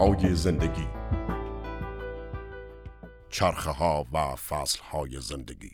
های زندگی، چرخه ها و فصل های زندگی.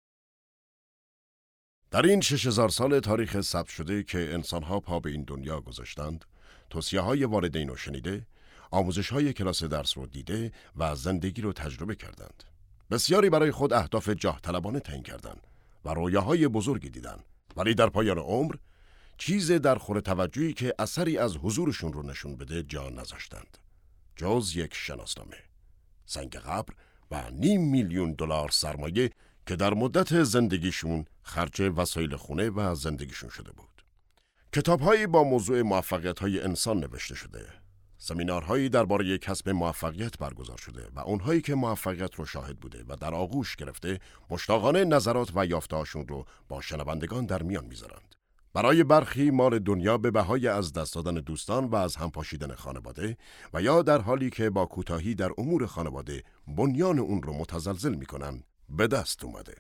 در این 6000 سال تاریخ ثبت شده که انسان‌ها پا به این دنیا گذاشتند، توصیه‌های والدین رو شنیده، آموزش‌های کلاس درس رو دیده و زندگی رو تجربه کردند. بسیاری برای خود اهداف جاه طلبانه تعیین کردند و رویاهای بزرگی دیدند، ولی در پایان عمر چیز در خور توجهی که اثری از حضورشون رو نشون بده جا نذاشتند، جز یک شناسنامه، سنگ قبر و $500,000 سرمایه که در مدت زندگیشون خرج وسایل خونه و زندگیشون شده بود. کتاب‌هایی با موضوع موفقیت‌های انسان نوشته شده، سمینارهایی درباره کسب موفقیت برگزار شده و اونهایی که موفقیت رو شاهد بوده و در آغوش گرفته مشتاقانه نظرات و یافته‌هاشون رو با شنوندگان در میان میذارند. برای برخی مال دنیا به بهای از دست دادن دوستان و از هم پاشیدن خانواده و یا در حالی که با کوتاهی در امور خانواده بنیان اون رو متزلزل میکنن به دست اومده.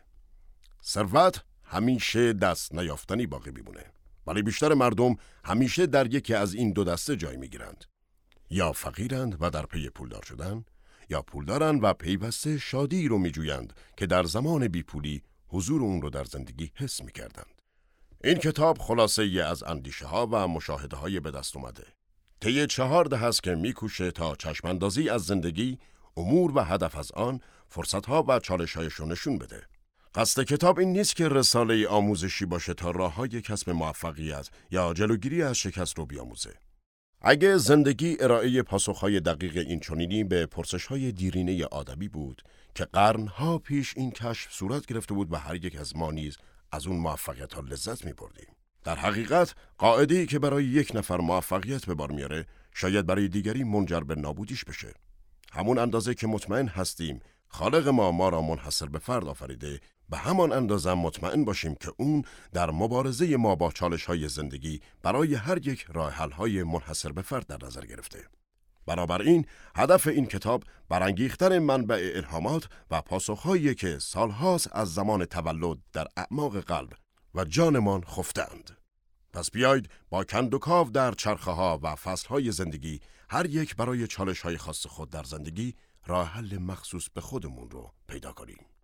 ثروت همیشه دست نیافتنی باقی میمونه، ولی بیشتر مردم همیشه در یکی از این دو دسته جای میگیرند. یا فقیرند و در پی پولدار شدن، یا پولدارند و پیوسته شادی رو میجویند که در زمان بیپولی حضور اون رو در زندگی حس میکردند. این کتاب خلاصه ای از اندیشه ها و مشاهده های به دست اومده. طی 4 دهه است که میکوشه تا چشماندازی از زندگی، امور و هدف از آن، فرصت ها و چالش هایش نشون بده. قصد کتاب این نیست که رساله آموزشی باشه تا راه های کسب موفقیت یا جلوگیری از شکست رو بیاموزه. اگه زندگی ارائه پاسخهای دقیق این چنینی به پرسش‌های دیرینه آدمی بود که قرنها پیش این کشف صورت گرفته بود و هر یک از ما نیز از اون موفقیت‌ها لذت می‌بردیم. در حقیقت قاعده‌ای که برای یک نفر موفقیت به بار میاره شاید برای دیگری منجر به نابودیش بشه. همون اندازه که مطمئن هستیم خالق ما را منحصر به فرد آفریده، به همان اندازه مطمئن باشیم که اون در مبارزه ما با چالش‌های زندگی برای هر یک راه حل‌های منحصر به فرد در نظر گرفته. بنابراین هدف این کتاب برانگیختن منبع الهامات و پاسخ‌هایی که سالهاست از زمان تولد در اعماق قلب و جانمان خفته‌اند. پس بیایید با کندوکاو در چرخه‌ها و فصل‌های زندگی هر یک برای چالش‌های خاص خود در زندگی راه حل مخصوص به خودمون رو پیدا کنیم.